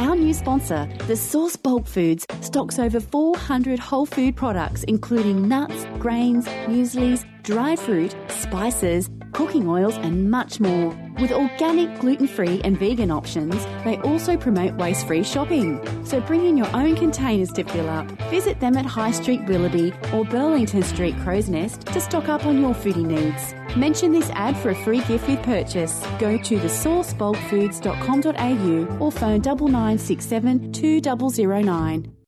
Our new sponsor, The Source Bulk Foods, stocks over 400 whole food products including nuts, grains, mueslis, dried fruit, spices, cooking oils and much more. With organic, gluten-free and vegan options, they also promote waste-free shopping. So bring in your own containers to fill up. Visit them at High Street Willoughby or Burlington Street Crow's Nest to stock up on your foodie needs. Mention this ad for a free gift with purchase. Go to thesourcebulkfoods.com.au or phone 9967 2009.